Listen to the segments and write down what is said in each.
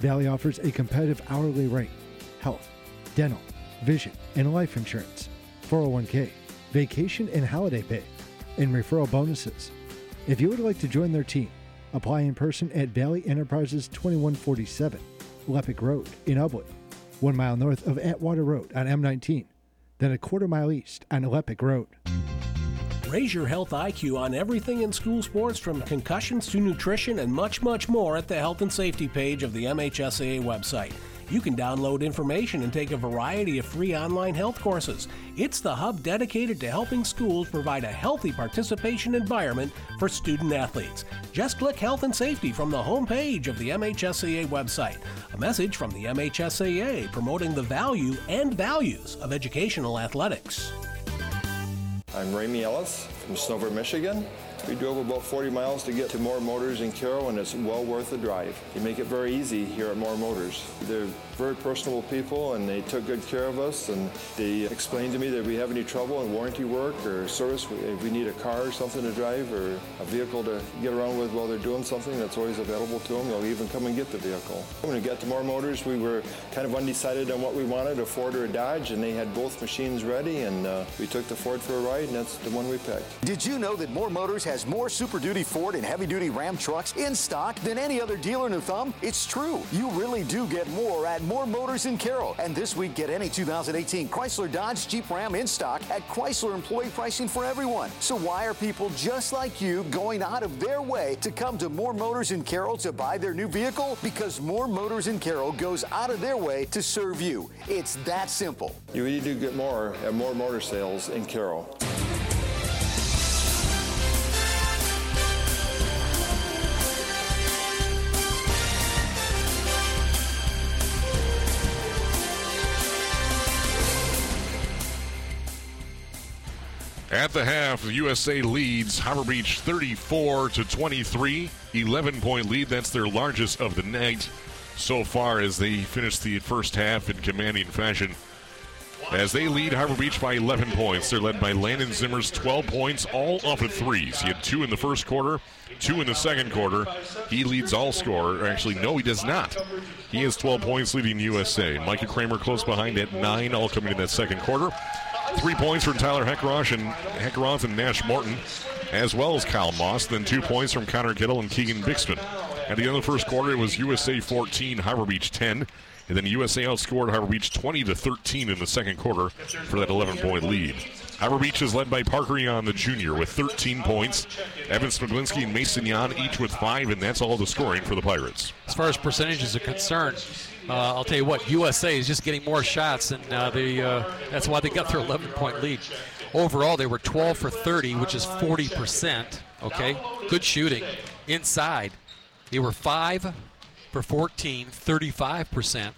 Valley offers a competitive hourly rate, health, dental, vision, and life insurance, 401k, vacation and holiday pay, and referral bonuses. If you would like to join their team, apply in person at Valley Enterprises 2147, Lepic Road in Ubly, 1 mile north of Atwater Road on M19, then a quarter mile east on Lepic Road. Raise your health IQ on everything in school sports, from concussions to nutrition and much, much more at the health and safety page of the MHSAA website. You can download information and take a variety of free online health courses. It's the hub dedicated to helping schools provide a healthy participation environment for student athletes. Just click Health and Safety from the homepage of the MHSAA website. A message from the MHSAA promoting the value and values of educational athletics. I'm Ramey Ellis from Snowbird, Michigan. We drove about 40 miles to get to Moore Motors in Carroll, and it's well worth the drive. You make it very easy here at Moore Motors. They're very personable people, and they took good care of us, and they explained to me that if we have any trouble in warranty work or service, if we need a car or something to drive or a vehicle to get around with while they're doing something, that's always available to them. They'll even come and get the vehicle. When we got to Moore Motors, we were kind of undecided on what we wanted, a Ford or a Dodge, and they had both machines ready, and we took the Ford for a ride, and that's the one we picked. Did you know that Moore Motors has more Super Duty Ford and Heavy Duty Ram trucks in stock than any other dealer in New Thumb? It's true. You really do get more at Moore Motors in Carroll. And this week, get any 2018 Chrysler, Dodge, Jeep, Ram in stock at Chrysler employee pricing for everyone. So why are people just like you going out of their way to come to Moore Motors in Carroll to buy their new vehicle? Because Moore Motors in Carroll goes out of their way to serve you. It's that simple. You really do get more at Moore Motor Sales in Carroll. At the half, the USA leads Harbor Beach 34-23, 11-point lead. That's their largest of the night so far as they finish the first half in commanding fashion. As they lead Harbor Beach by 11 points, they're led by Landon Zimmers, 12 points, all off of threes. He had 2 in the first quarter, 2 in the second quarter. He leads all scorer. Actually, no, he does not. He has 12 points leading USA. Micah Kramer close behind at 9, all coming in that second quarter. 3 points from Tyler Heckeroth and Nash Morton, as well as Kyle Moss. Then 2 points from Connor Kittle and Keegan Bixman. At the end of the first quarter, it was USA 14, Harbor Beach 10. And then USA outscored Harbor Beach 20-13 in the second quarter for that 11-point lead. Harbor Beach is led by Parker Yan, the junior, with 13 points. Evan Smiglinski and Mason Yan each with 5, and that's all the scoring for the Pirates. As far as percentages are concerned, I'll tell you what, USA is just getting more shots, and that's why they got their 11-point lead. Overall, they were 12 for 30, which is 40%. Okay, good shooting. Inside, they were 5 for 14, 35%.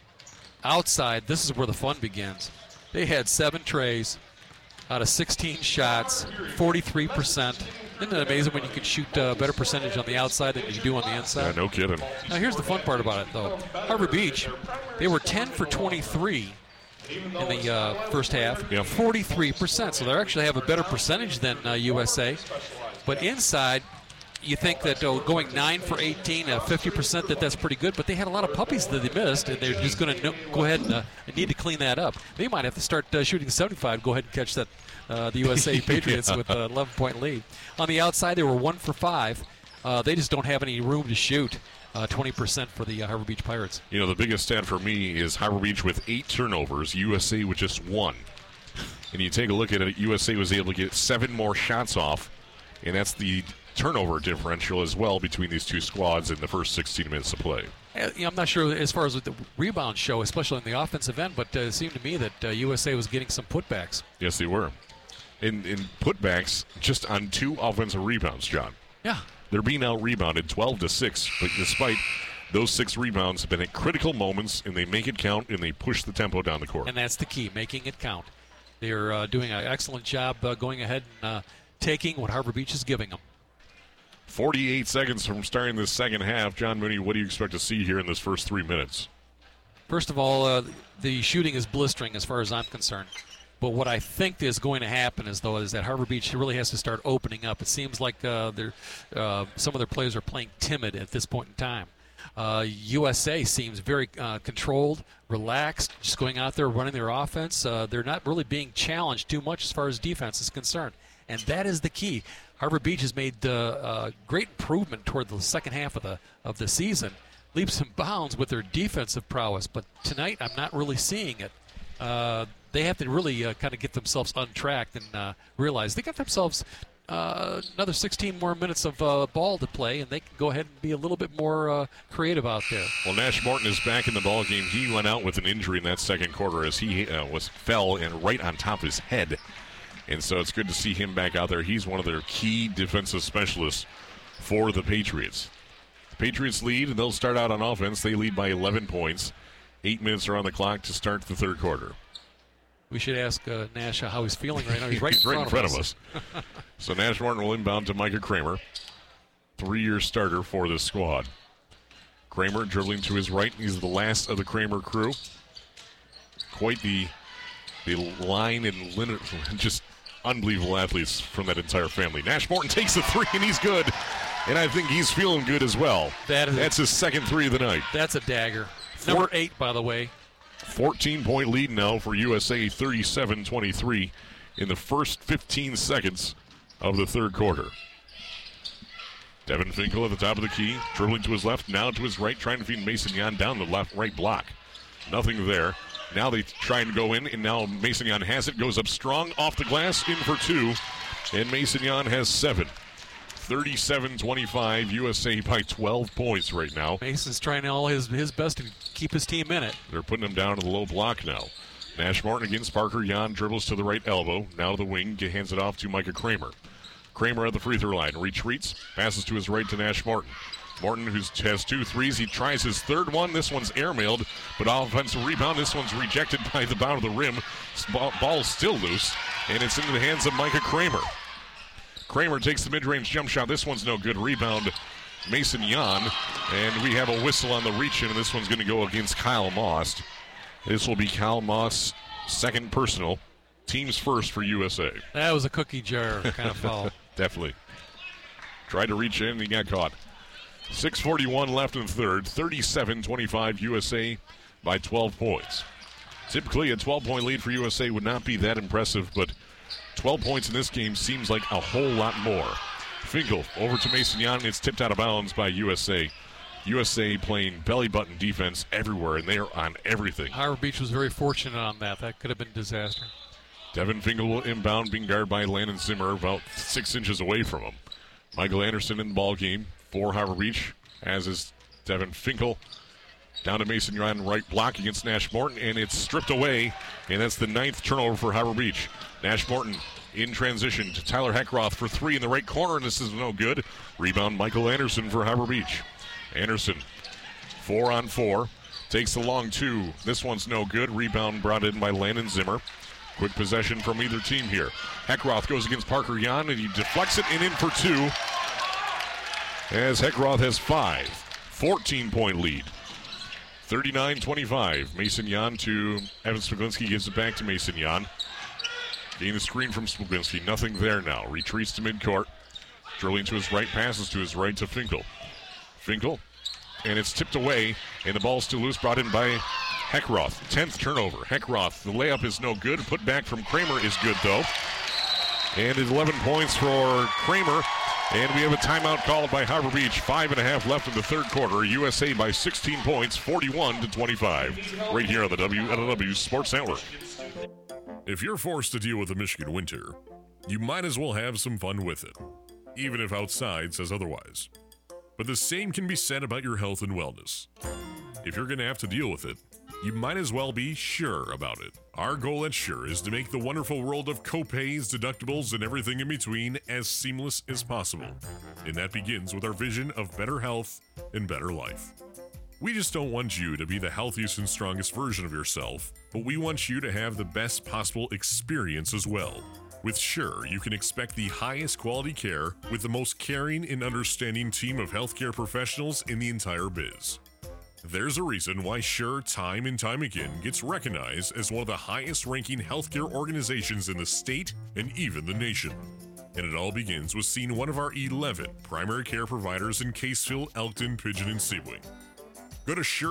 Outside, this is where the fun begins. They had 7 trays out of 16 shots, 43%. Isn't it amazing when you can shoot a better percentage on the outside than you do on the inside? Yeah, no kidding. Now, here's the fun part about it, though. Harbor Beach, they were 10 for 23 in the first half, 43%. So they actually have a better percentage than USA. But inside, you think that going 9 for 18, 50%, that's pretty good, but they had a lot of puppies that they missed, and they're just going to go ahead and need to clean that up. They might have to start shooting 75, go ahead and catch that the USA Patriots with an 11-point lead. On the outside, they were 1 for 5. They just don't have any room to shoot. 20% for the Harbor Beach Pirates. You know, the biggest stat for me is Harbor Beach with 8 turnovers, USA with just 1. And you take a look at it, USA was able to get 7 more shots off, and that's the turnover differential as well between these two squads in the first 16 minutes of play. I'm not sure as far as the rebound show, especially on the offensive end, but it seemed to me that USA was getting some putbacks. Yes, they were. In putbacks, just on 2 offensive rebounds, John. Yeah. They're being out-rebounded 12-6, but despite those 6 rebounds have been at critical moments, and they make it count, and they push the tempo down the court. And that's the key, making it count. They're doing an excellent job going ahead and taking what Harbor Beach is giving them. 48 seconds from starting this second half. John Mooney, what do you expect to see here in this first 3 minutes? First of all, the shooting is blistering as far as I'm concerned. But what I think is going to happen is that Harbor Beach really has to start opening up. It seems like some of their players are playing timid at this point in time. USA seems very controlled, relaxed, just going out there running their offense. They're not really being challenged too much as far as defense is concerned, and that is the key. Harbor Beach has made great improvement toward the second half of the season, leaps and bounds with their defensive prowess, but tonight I'm not really seeing it. They have to really kind of get themselves untracked and realize they got themselves another 16 more minutes of ball to play, and they can go ahead and be a little bit more creative out there. Well, Nash Morton is back in the ball game. He went out with an injury in that second quarter as he fell and right on top of his head. And so it's good to see him back out there. He's one of their key defensive specialists for the Patriots. The Patriots lead, and they'll start out on offense. They lead by 11 points. 8 minutes are on the clock to start the third quarter. We should ask Nash how he's feeling right now. He's right, He's in front of us. So Nash Morton will inbound to Micah Kramer, 3-year starter for this squad. Kramer dribbling to his right. He's the last of the Kramer crew. Quite the line and linear, just unbelievable athletes from that entire family. Nash Morton takes the three, and he's good. And I think he's feeling good as well. That's his second three of the night. That's a dagger. Number 8, by the way. 14-point lead now for USA, 37-23 in the first 15 seconds of the third quarter. Devin Finkel at the top of the key, dribbling to his left, now to his right, trying to feed Mason Yan down the right block. Nothing there. Now they try and go in, and now Mason Yan has it, goes up strong, off the glass, in for 2, and Mason Yan has 7. 37-25, USA by 12 points right now. Mason's trying all his best to keep his team in it. They're putting him down to the low block now. Nash Morton against Parker. Jan dribbles to the right elbow. Now to the wing. Hands it off to Micah Kramer. Kramer at the free throw line. Retreats. Passes to his right to Nash Morton. Morton, who has 2 threes. He tries his third one. This one's airmailed, but offensive rebound. This one's rejected by the bound of the rim. Ball's still loose, and it's into the hands of Micah Kramer. Kramer takes the mid-range jump shot. This one's no good. Rebound, Mason Yan. And we have a whistle on the reach-in, and this one's going to go against Kyle Moss. This will be Kyle Moss' second personal. Teams first for USA. That was a cookie jar kind of foul. Definitely. Tried to reach in, and he got caught. 6:41 left in the third. 37-25 USA by 12 points. Typically, a 12-point lead for USA would not be that impressive, but 12 points in this game seems like a whole lot more. Finkel over to Mason Yan. It's tipped out of bounds by USA. USA playing belly button defense everywhere, and they're on everything. Harbor Beach was very fortunate on that. That could have been a disaster. Devin Finkel will inbound, being guarded by Landon Zimmer, about 6 inches away from him. Michael Anderson in the ball game for Harbor Beach, as is Devin Finkel. Down to Mason Yan, right block against Nash Morton, and it's stripped away, and that's the 9th turnover for Harbor Beach. Nash Morton in transition to Tyler Heckroth for 3 in the right corner, and this is no good. Rebound, Michael Anderson for Harbor Beach. Anderson, 4-on-4, takes the long 2. This one's no good. Rebound brought in by Landon Zimmer. Quick possession from either team here. Heckroth goes against Parker Yan, and he deflects it and in for 2. As Heckroth has 5. 14-point lead. 39-25. Mason Yan to Evan Smiglinski, gives it back to Mason Yan. Getting the screen from Smiglinski. Nothing there now. Retreats to midcourt. Drilling to his right, passes to his right to Finkel. Finkel, and it's tipped away, and the ball's still loose, brought in by Heckroth. 10th turnover. Heckroth, the layup is no good. Put back from Kramer is good, though. And 11 points for Kramer. And we have a timeout called by Harbor Beach. 5.5 left in the third quarter. USA by 16 points, 41-25. Right here on the WLW Sports Network. If you're forced to deal with the Michigan winter, you might as well have some fun with it, even if outside says otherwise. But the same can be said about your health and wellness. If you're going to have to deal with it, you might as well be sure about it. Our goal at Sure is to make the wonderful world of copays, deductibles, and everything in between as seamless as possible. And that begins with our vision of better health and better life. We just don't want you to be the healthiest and strongest version of yourself, but we want you to have the best possible experience as well. With Sure, you can expect the highest quality care with the most caring and understanding team of healthcare professionals in the entire biz. There's a reason why Sure time and time again gets recognized as one of the highest ranking healthcare organizations in the state and even the nation. And it all begins with seeing one of our 11 primary care providers in Caseville, Elkton, Pigeon, and Sebring. Go to